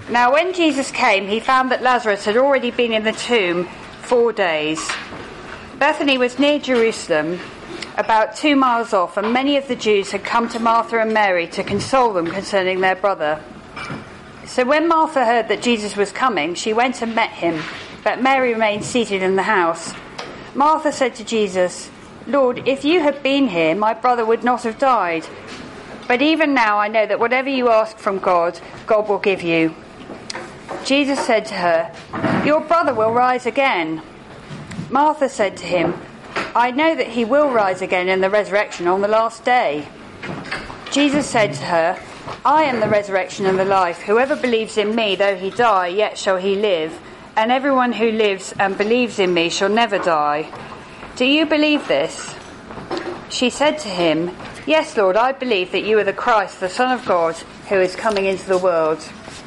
Now when Jesus came, he found that Lazarus had already been in the tomb 4 days. Bethany was near Jerusalem, about 2 miles off, and many of the Jews had come to Martha and Mary to console them concerning their brother. So when Martha heard that Jesus was coming, she went and met him, but Mary remained seated in the house. Martha said to Jesus, "Lord, if you had been here, my brother would not have died. But even now I know that whatever you ask from God, God will give you." Jesus said to her, "Your brother will rise again." Martha said to him, "I know that he will rise again in the resurrection on the last day." Jesus said to her, "I am the resurrection and the life. Whoever believes in me, though he die, yet shall he live. And everyone who lives and believes in me shall never die. Do you believe this?" She said to him, "Yes, Lord, I believe that you are the Christ, the Son of God, who is coming into the world."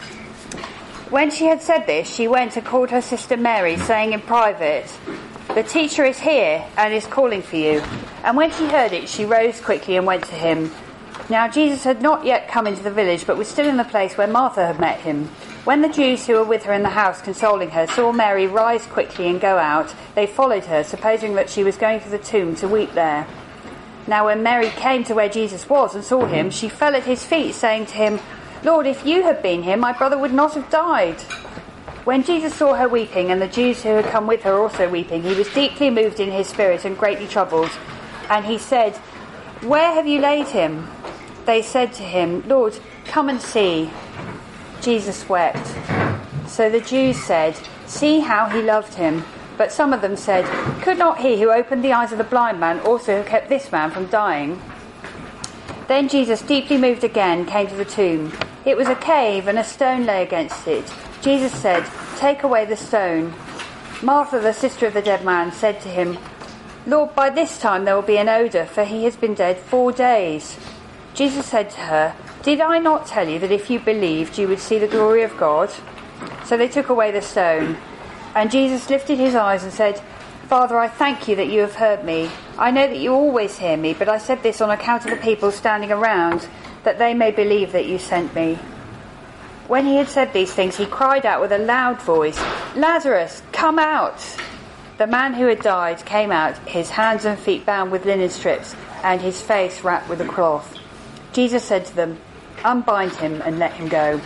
When she had said this, she went and called her sister Mary, saying in private, "The teacher is here and is calling for you." And when she heard it, she rose quickly and went to him. Now Jesus had not yet come into the village, but was still in the place where Martha had met him. When the Jews who were with her in the house consoling her saw Mary rise quickly and go out, they followed her, supposing that she was going to the tomb to weep there. Now when Mary came to where Jesus was and saw him, she fell at his feet, saying to him, "Lord, if you had been here, my brother would not have died." When Jesus saw her weeping, and the Jews who had come with her also weeping, he was deeply moved in his spirit and greatly troubled. And he said, "Where have you laid him?" They said to him, "Lord, come and see." Jesus wept. So the Jews said, "See how he loved him." But some of them said, "Could not he who opened the eyes of the blind man also have kept this man from dying?" Then Jesus, deeply moved again, came to the tomb. It was a cave, and a stone lay against it. Jesus said, "Take away the stone." Martha, the sister of the dead man, said to him, "Lord, by this time there will be an odour, for he has been dead 4 days." Jesus said to her, "Did I not tell you that if you believed, you would see the glory of God?" So they took away the stone. And Jesus lifted his eyes and said, "Father, I thank you that you have heard me. I know that you always hear me, but I said this on account of the people standing around, that they may believe that you sent me." When he had said these things, he cried out with a loud voice, "Lazarus, come out!" The man who had died came out, his hands and feet bound with linen strips, and his face wrapped with a cloth. Jesus said to them, "Unbind him and let him go."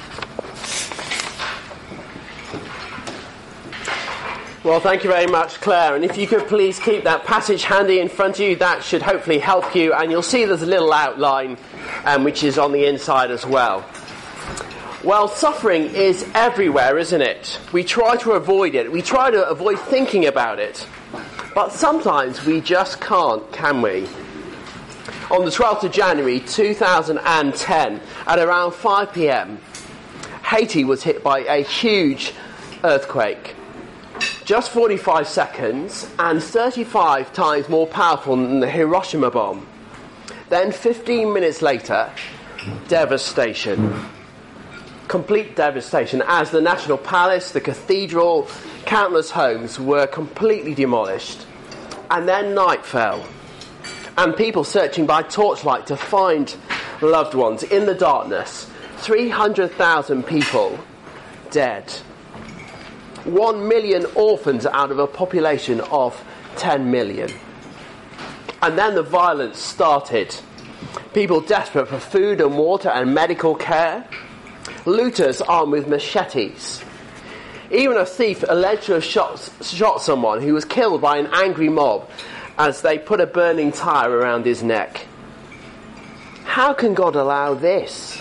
Well, thank you very much, Claire. And if you could please keep that passage handy in front of you, that should hopefully help you. And you'll see there's a little outline which is on the inside as well. Well, suffering is everywhere, isn't it? We try to avoid it. We try to avoid thinking about it. But sometimes we just can't, can we? On the 12th of January 2010, at around 5 p.m, Haiti was hit by a huge earthquake. Just 45 seconds and 35 times more powerful than the Hiroshima bomb. Then 15 minutes later, devastation. Complete devastation, as the National Palace, the cathedral, countless homes were completely demolished. And then night fell, and people searching by torchlight to find loved ones in the darkness. 300,000 people dead. 1 million orphans out of a population of 10 million. And then the violence started. People desperate for food and water and medical care. Looters armed with machetes. Even a thief alleged to have shot someone who was killed by an angry mob as they put a burning tire around his neck. How can God allow this?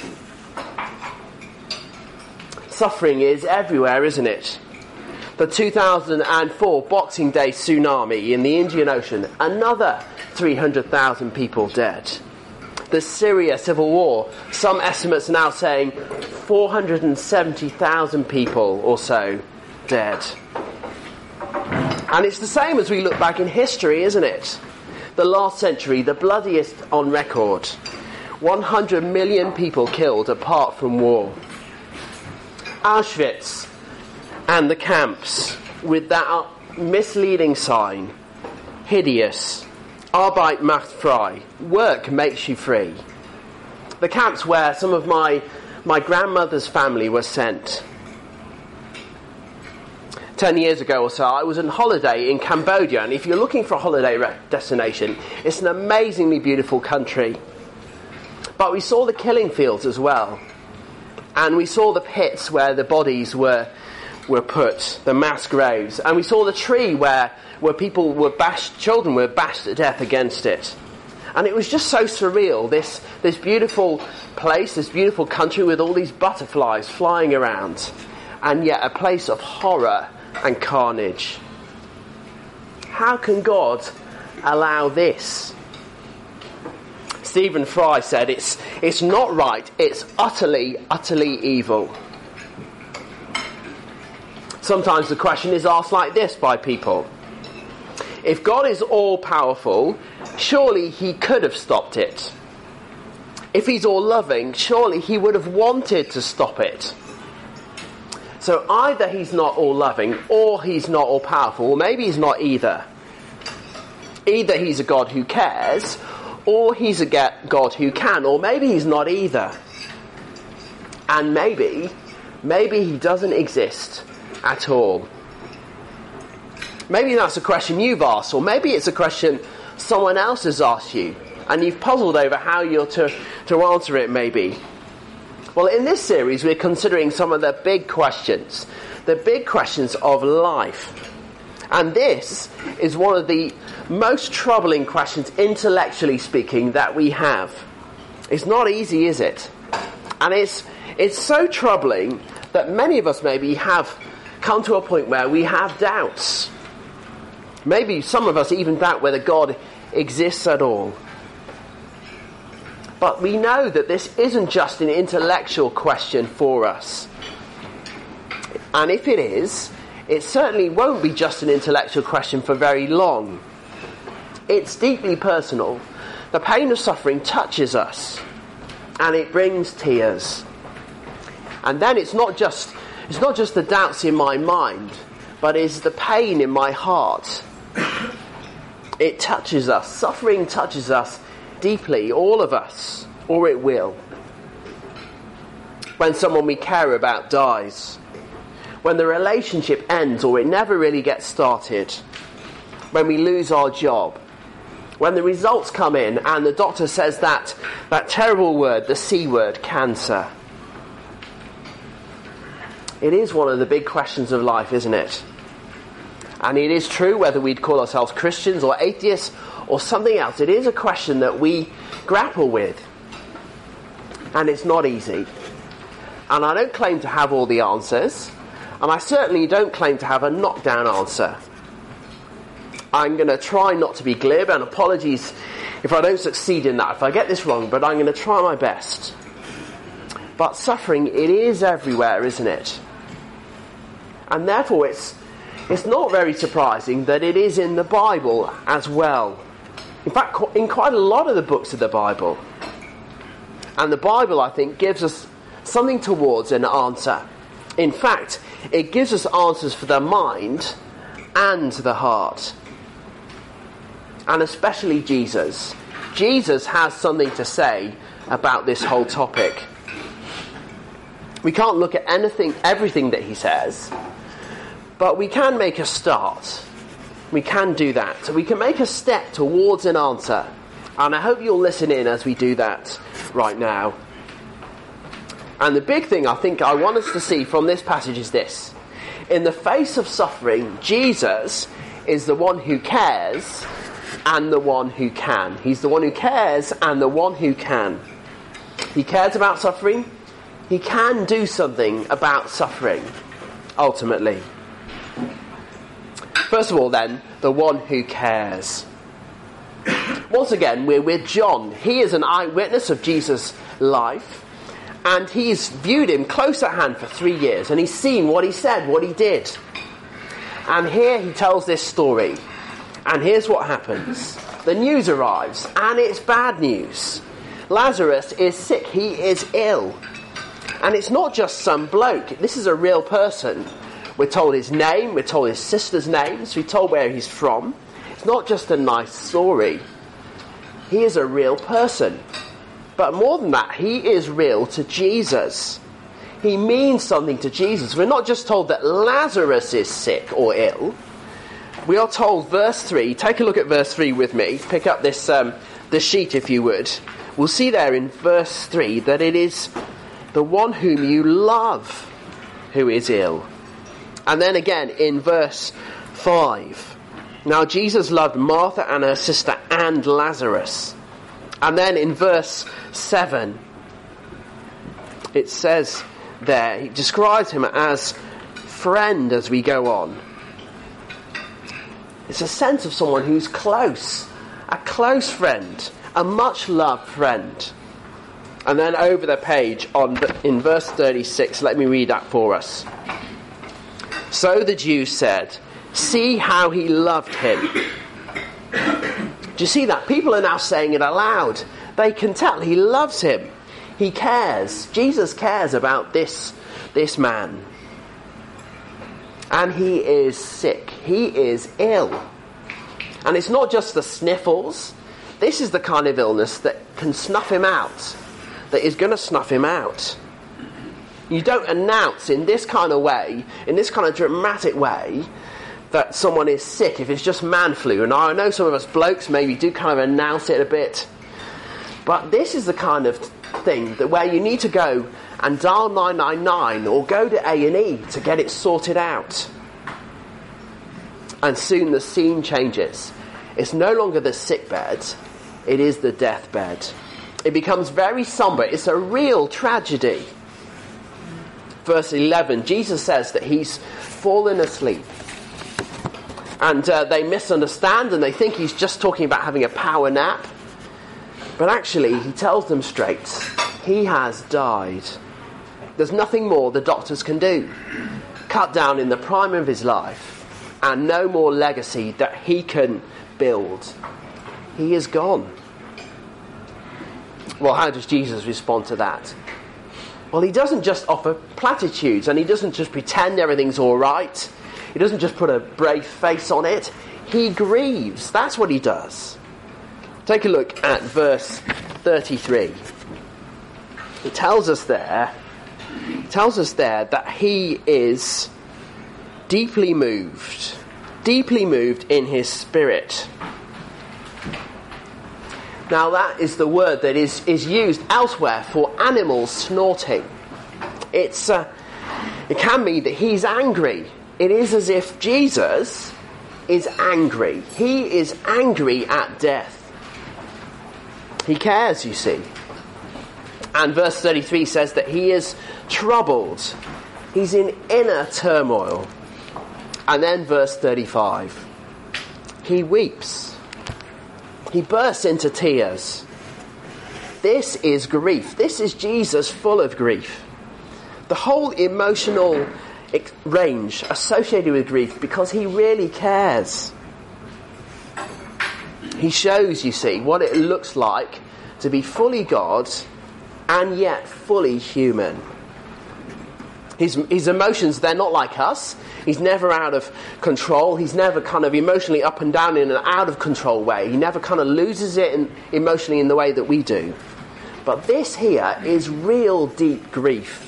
Suffering is everywhere, isn't it? The 2004 Boxing Day tsunami in the Indian Ocean, another 300,000 people dead. The Syria civil war, some estimates are now saying 470,000 people or so dead. And it's the same as we look back in history, isn't it? The last century, the bloodiest on record. 100 million people killed apart from war. Auschwitz and the camps with that misleading sign, hideous, Arbeit macht frei, work makes you free. The camps where some of my grandmother's family were sent. 10 years ago or so, I was on holiday in Cambodia, and if you're looking for a holiday destination, it's an amazingly beautiful country. But we saw the killing fields as well, and we saw the pits where the bodies were put, the mass graves, and we saw the tree where people were children were bashed to death against it. And it was just so surreal, this beautiful place, this beautiful country with all these butterflies flying around, and yet a place of horror and carnage. How can God allow this? Stephen Fry said it's not right, it's utterly, utterly evil. Sometimes the question is asked like this by people. If God is all-powerful, surely he could have stopped it. If he's all-loving, surely he would have wanted to stop it. So either he's not all-loving, or he's not all-powerful, or maybe he's not either. Either he's a God who cares, or he's a God who can, or maybe he's not either. And maybe he doesn't exist at all. Maybe that's a question you've asked, or maybe it's a question someone else has asked you, and you've puzzled over how you're to answer it maybe. Well, in this series we're considering some of the big questions of life. And this is one of the most troubling questions, intellectually speaking, that we have. It's not easy, is it? And it's so troubling that many of us maybe have come to a point where we have doubts. Maybe some of us even doubt whether God exists at all. But we know that this isn't just an intellectual question for us. And if it is, it certainly won't be just an intellectual question for very long. It's deeply personal. The pain of suffering touches us, and it brings tears. And then it's not just the doubts in my mind, but it's the pain in my heart. It touches us. Suffering touches us deeply, all of us, or it will. When someone we care about dies, when the relationship ends or it never really gets started, when we lose our job, when the results come in and the doctor says that terrible word, the C word, cancer. It is one of the big questions of life, isn't it? And it is true whether we'd call ourselves Christians or atheists or something else. It is a question that we grapple with. And it's not easy. And I don't claim to have all the answers. And I certainly don't claim to have a knockdown answer. I'm going to try not to be glib, and apologies if I don't succeed in that, if I get this wrong, but I'm going to try my best. But suffering, it is everywhere, isn't it? And therefore it's not very surprising that it is in the Bible as well. In fact, in quite a lot of the books of the Bible. And the Bible, I think, gives us something towards an answer. In fact, it gives us answers for the mind and the heart. And especially Jesus. Jesus has something to say about this whole topic. We can't look at everything that he says, but we can make a start. We can do that. So we can make a step towards an answer. And I hope you'll listen in as we do that right now. And the big thing I think I want us to see from this passage is this. In the face of suffering, Jesus is the one who cares and the one who can. He's the one who cares and the one who can. He cares about suffering. He can do something about suffering, ultimately. First of all, then, the one who cares. Once again, we're with John. He is an eyewitness of Jesus' life, and he's viewed him close at hand for 3 years, and he's seen what he said, what he did. And here he tells this story, and here's what happens. The news arrives, and it's bad news. Lazarus is sick. He is ill. And it's not just some bloke. This is a real person. We're told his name, we're told his sister's names, we're told where he's from. It's not just a nice story. He is a real person. But more than that, he is real to Jesus. he means something to Jesus. We're not just told that Lazarus is sick or ill. We are told, verse 3, take a look at verse 3 with me. Pick up this the sheet if you would. We'll see there in verse 3 that it is the one whom you love who is ill. And then again in verse 5. Now Jesus loved Martha and her sister and Lazarus. And then in verse 7, it says there, he describes him as friend as we go on. It's a sense of someone who's close, a close friend, a much-loved friend. And then over the page, in verse 36, let me read that for us. So the Jews said, see how he loved him. Do you see that? People are now saying it aloud. They can tell he loves him. He cares. Jesus cares about this man. And he is sick. He is ill. And it's not just the sniffles. This is the kind of illness that can snuff him out. That is going to snuff him out. You don't announce in this kind of way, in this kind of dramatic way, that someone is sick if it's just man flu. And I know some of us blokes maybe do kind of announce it a bit. But this is the kind of thing that where you need to go and dial 999 or go to A&E to get it sorted out. And soon the scene changes. It's no longer the sick bed, it is the deathbed. It becomes very somber. It's a real tragedy. Verse 11, Jesus says that he's fallen asleep. And they misunderstand and they think he's just talking about having a power nap. But actually, he tells them straight, he has died. There's nothing more the doctors can do. Cut down in the prime of his life, and no more legacy that he can build. He is gone. Well, how does Jesus respond to that? Well, he doesn't just offer platitudes, and he doesn't just pretend everything's all right. He doesn't just put a brave face on it. He grieves. That's what he does. Take a look at verse 33. It tells us there that he is deeply moved in his spirit. Now that is the word that is used elsewhere for animals snorting. It can mean that he's angry. It is as if Jesus is angry. He is angry at death. He cares, you see. And verse 33 says that he is troubled. He's in inner turmoil. And then verse 35. He weeps. He bursts into tears. This is grief. This is Jesus full of grief. The whole emotional range associated with grief because he really cares. He shows, you see, what it looks like to be fully God and yet fully human. His emotions, they're not like us. He's never out of control. He's never kind of emotionally up and down in an out of control way. He never kind of loses it emotionally in the way that we do. But this here is real deep grief.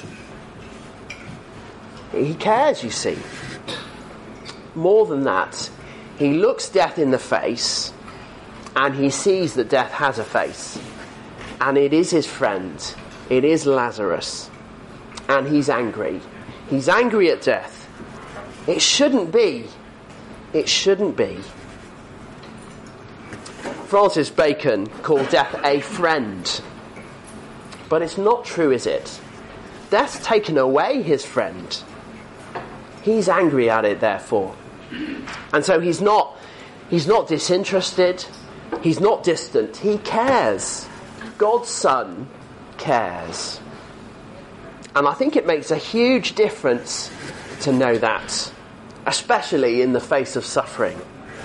He cares, you see. More than that, he looks death in the face and he sees that death has a face. And it is his friend. It is Lazarus. And he's angry. He's angry at death. It shouldn't be. It shouldn't be. Francis Bacon called death a friend. But it's not true, is it? Death's taken away his friend. He's angry at it, therefore. And so he's not disinterested. He's not distant. He cares. God's Son cares. And I think it makes a huge difference to know that, especially in the face of suffering.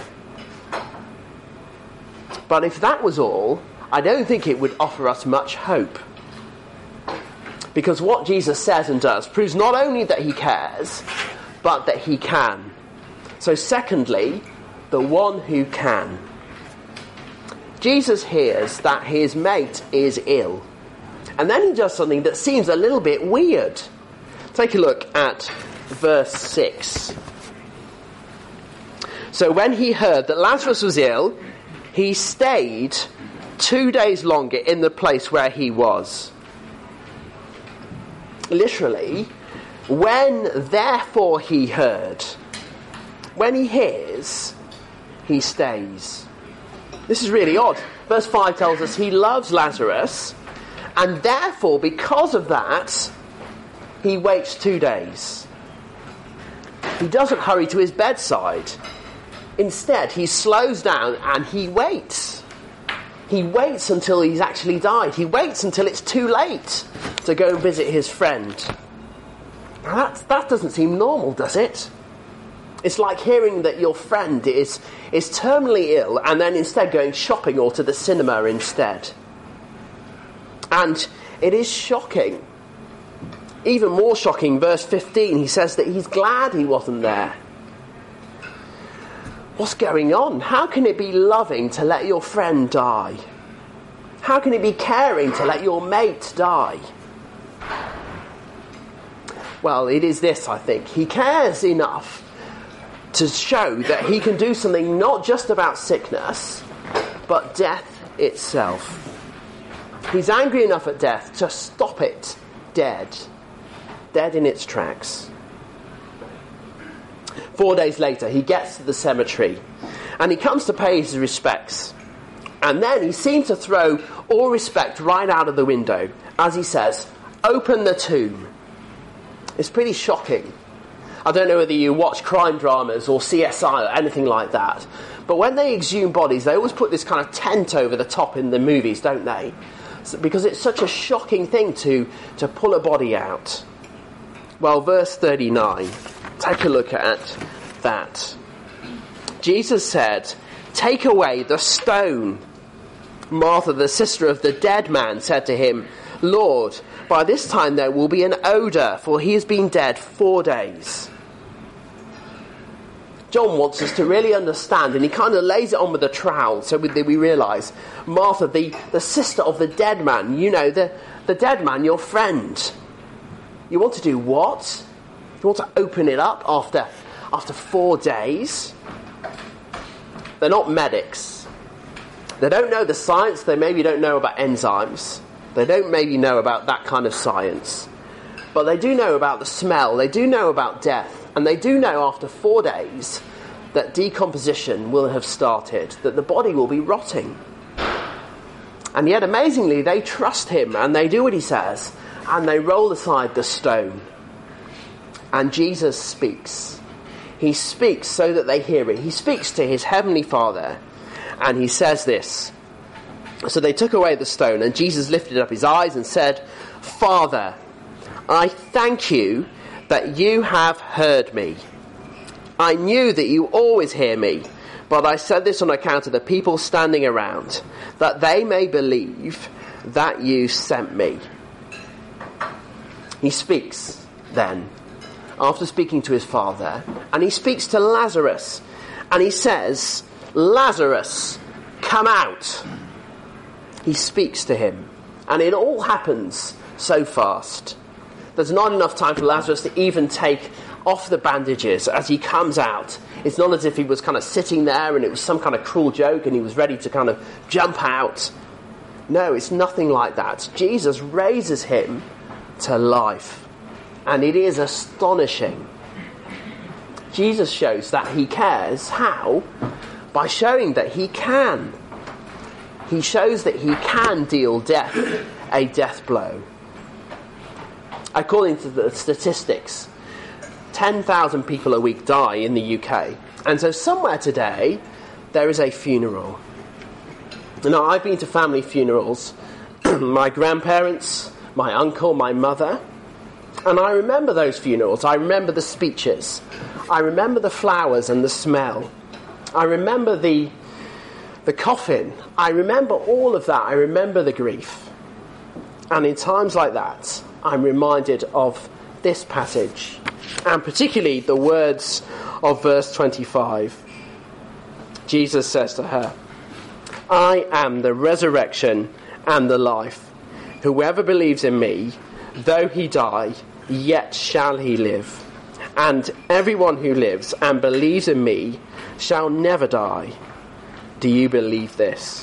But if that was all, I don't think it would offer us much hope. Because what Jesus says and does proves not only that he cares, but that he can. So secondly, the one who can. Jesus hears that his mate is ill. And then he does something that seems a little bit weird. Take a look at verse 6. So when he heard that Lazarus was ill, he stayed 2 days longer in the place where he was. Literally, when therefore he heard, when he hears, he stays. This is really odd. Verse 5 tells us he loves Lazarus, and therefore, because of that, he waits 2 days. He doesn't hurry to his bedside. Instead, he slows down and he waits. He waits until he's actually died. He waits until it's too late to go and visit his friend. Now that doesn't seem normal, does it? It's like hearing that your friend is terminally ill and then instead going shopping or to the cinema instead. And it is shocking. Even more shocking, verse 15, he says that he's glad he wasn't there. What's going on? How can it be loving to let your friend die? How can it be caring to let your mate die? Well, it is this, I think. He cares enough to show that he can do something not just about sickness, but death itself. He's angry enough at death to stop it dead in its tracks. 4 days later, he gets to the cemetery and he comes to pay his respects. And then he seems to throw all respect right out of the window as he says, "Open the tomb." It's pretty shocking. I don't know whether you watch crime dramas or CSI or anything like that, but when they exhume bodies, they always put this kind of tent over the top in the movies, don't they? Because it's such a shocking thing to pull a body out. Well, verse 39, take a look at that. Jesus said, "Take away the stone." Martha, the sister of the dead man, said to him, "Lord, by this time there will be an odour, for he has been dead 4 days." John wants us to really understand, and he kind of lays it on with a trowel so we realise, Martha, the sister of the dead man, you know, the dead man, your friend. You want to do what? You want to open it up after 4 days? They're not medics. They don't know the science. They maybe don't know about enzymes. They don't maybe know about that kind of science. But they do know about the smell. They do know about death. And they do know after 4 days that decomposition will have started, that the body will be rotting. And yet, amazingly, they trust him and they do what he says, and they roll aside the stone. And Jesus speaks. He speaks so that they hear it. He speaks to his heavenly Father, and he says this. So they took away the stone, and Jesus lifted up his eyes and said, "Father, I thank you that you have heard me. I knew that you always hear me, but I said this on account of the people standing around, that they may believe that you sent me." He speaks then, after speaking to his Father, and he speaks to Lazarus, and he says, "Lazarus, come out." He speaks to him, and it all happens so fast. There's not enough time for Lazarus to even take off the bandages as he comes out. It's not as if he was kind of sitting there and it was some kind of cruel joke and he was ready to kind of jump out. No, it's nothing like that. Jesus raises him to life, and it is astonishing. Jesus shows that he cares. How? By showing that he can. He shows that he can deal death a death blow. According to the statistics, 10,000 people a week die in the UK. And so somewhere today, there is a funeral. Now, I've been to family funerals. My grandparents, my uncle, my mother. And I remember those funerals. I remember the speeches. I remember the flowers and the smell. I remember the coffin. I remember all of that. I remember the grief. And in times like that, I'm reminded of this passage, and particularly the words of verse 25. Jesus says to her, "I am the resurrection and the life. Whoever believes in me, though he die, yet shall he live. And everyone who lives and believes in me shall never die. Do you believe this?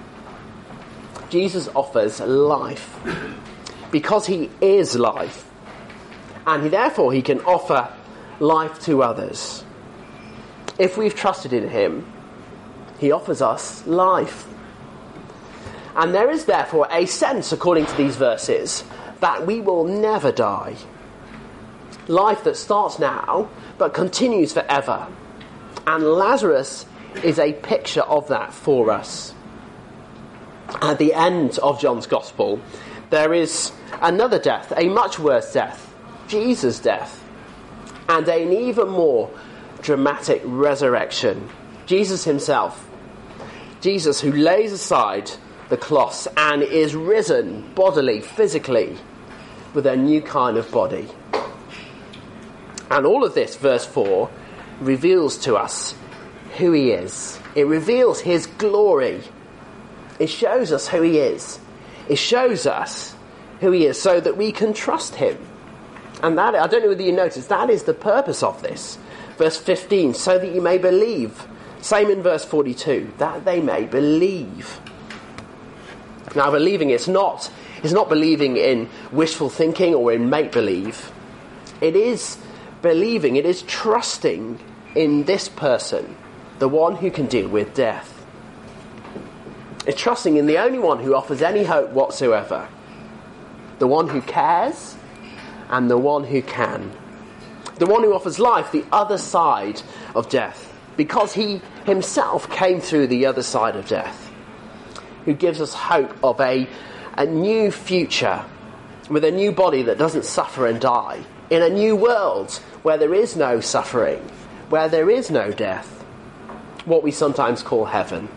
Jesus offers life because he is life. And therefore he can offer life to others. If we've trusted in him, he offers us life. And there is therefore a sense, according to these verses, that we will never die. Life that starts now, but continues forever. And Lazarus is a picture of that for us. At the end of John's Gospel, there is another death, a much worse death, Jesus' death, and an even more dramatic resurrection. Jesus himself, Jesus who lays aside the cloths and is risen bodily, physically, with a new kind of body. And all of this, verse 4, reveals to us who he is. It reveals his glory. It shows us who he is. It shows us who he is so that we can trust him. And that, I don't know whether you noticed, that is the purpose of this. Verse 15, so that you may believe. Same in verse 42, that they may believe. Now, believing it's not believing in wishful thinking or in make-believe. It is believing, it is trusting in this person, the one who can deal with death. It's trusting in the only one who offers any hope whatsoever. The one who cares and the one who can. The one who offers life the other side of death, because he himself came through the other side of death. Who gives us hope of a new future with a new body that doesn't suffer and die, in a new world where there is no suffering, where there is no death, what we sometimes call heaven.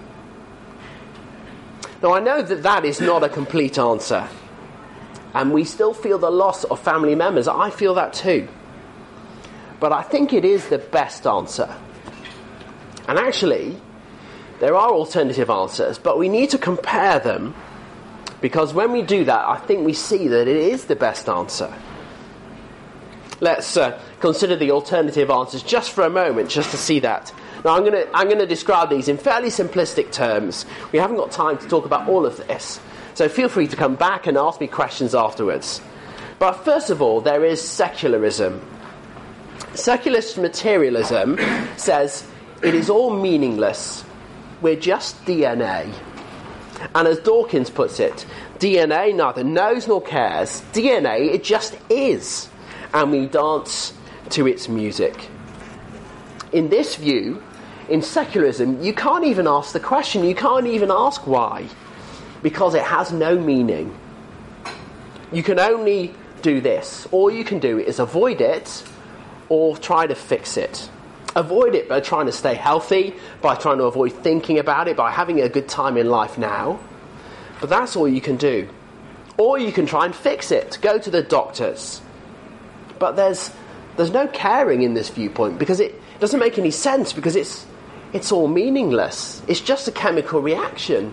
Now, I know that that is not a complete answer, and we still feel the loss of family members. I feel that too. But I think it is the best answer. And actually, there are alternative answers, but we need to compare them, because when we do that, I think we see that it is the best answer. Let's consider the alternative answers just for a moment, just to see that. Now, I'm going to describe these in fairly simplistic terms. We haven't got time to talk about all of this, so feel free to come back and ask me questions afterwards. But first of all, there is secularism. Secularist materialism says it is all meaningless. We're just DNA. And as Dawkins puts it, DNA neither knows nor cares. DNA, it just is. And we dance to its music. In this view, in secularism, you can't even ask the question. You can't even ask why. Because it has no meaning. You can only do this. All you can do is avoid it or try to fix it. Avoid it by trying to stay healthy, by trying to avoid thinking about it, by having a good time in life now. But that's all you can do. Or you can try and fix it, go to the doctors. But there's no caring in this viewpoint, because it doesn't make any sense, because it's all meaningless. It's just a chemical reaction.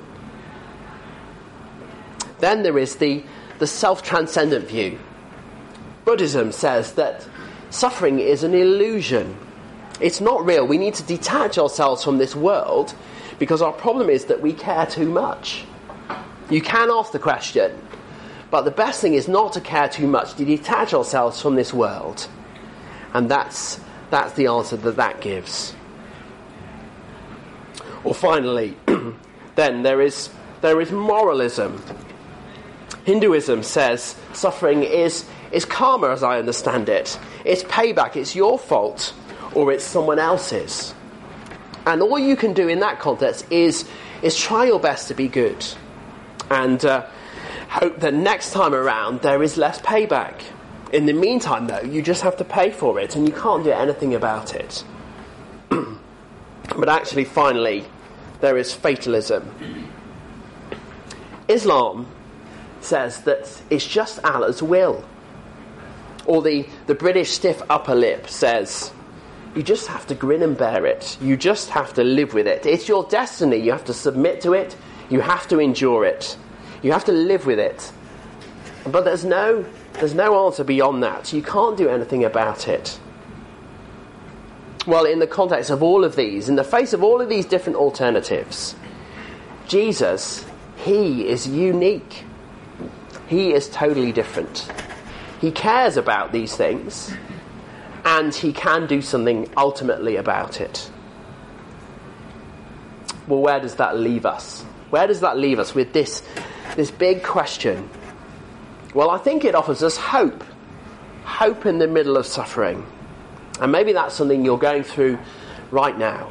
Then there is the self-transcendent view. Buddhism says that suffering is an illusion. It's not real. We need to detach ourselves from this world, because our problem is that we care too much. You can ask the question, but the best thing is not to care too much, to detach ourselves from this world. And that's the answer that gives. Or finally, then there is moralism. Hinduism says suffering is karma, as I understand it. It's payback. It's your fault, or it's someone else's. And all you can do in that context is try your best to be good, and hope that next time around there is less payback. In the meantime, though, you just have to pay for it, and you can't do anything about it. But actually, finally, there is fatalism. Islam says that it's just Allah's will. Or the British stiff upper lip says, you just have to grin and bear it. You just have to live with it. It's your destiny. You have to submit to it. You have to endure it. You have to live with it. But there's no There's no answer beyond that. You can't do anything about it. Well, in the context of all of these, in the face of all of these different alternatives, Jesus, he is unique. He is totally different. He cares about these things, and he can do something ultimately about it. Well, where does that leave us? Where does that leave us with this big question? Well, I think it offers us hope. Hope in the middle of suffering. And maybe that's something you're going through right now.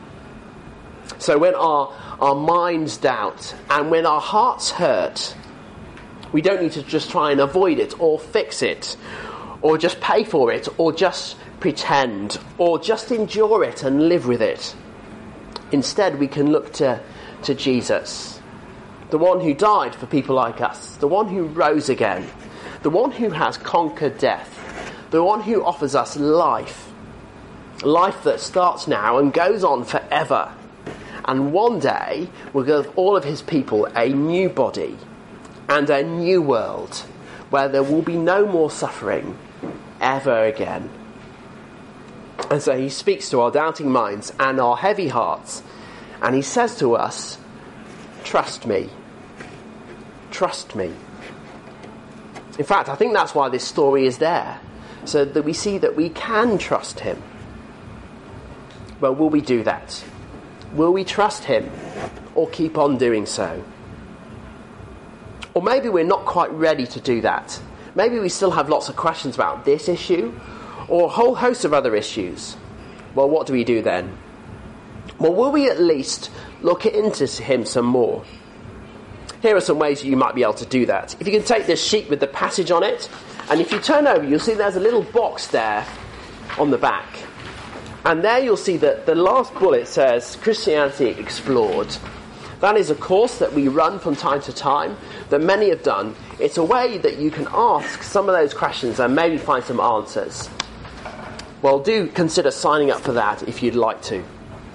So when our minds doubt and when our hearts hurt, we don't need to just try and avoid it or fix it or just pay for it or just pretend or just endure it and live with it. Instead, we can look to Jesus, the one who died for people like us, the one who rose again, the one who has conquered death, the one who offers us life that starts now and goes on forever. And one day will give all of his people a new body and a new world where there will be no more suffering ever again. And so he speaks to our doubting minds and our heavy hearts, and he says to us, trust me. Trust me. In fact, I think that's why this story is there, so that we see that we can trust him. Well, will we do that? Will we trust him or keep on doing so? Or maybe we're not quite ready to do that. Maybe we still have lots of questions about this issue or a whole host of other issues. Well, what do we do then? Well, will we at least look into him some more? Here are some ways you might be able to do that. If you can take this sheet with the passage on it, and if you turn over, you'll see there's a little box there on the back. And there you'll see that the last bullet says Christianity Explored. That is a course that we run from time to time, that many have done. It's a way that you can ask some of those questions and maybe find some answers. Well, do consider signing up for that if you'd like to.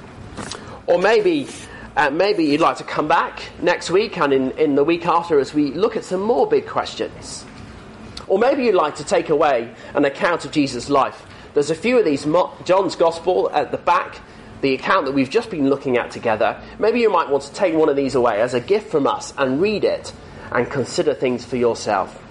Or maybe you'd like to come back next week and in the week after as we look at some more big questions. Or maybe you'd like to take away an account of Jesus' life. There's a few of these, John's Gospel at the back, the account that we've just been looking at together. Maybe you might want to take one of these away as a gift from us and read it and consider things for yourself.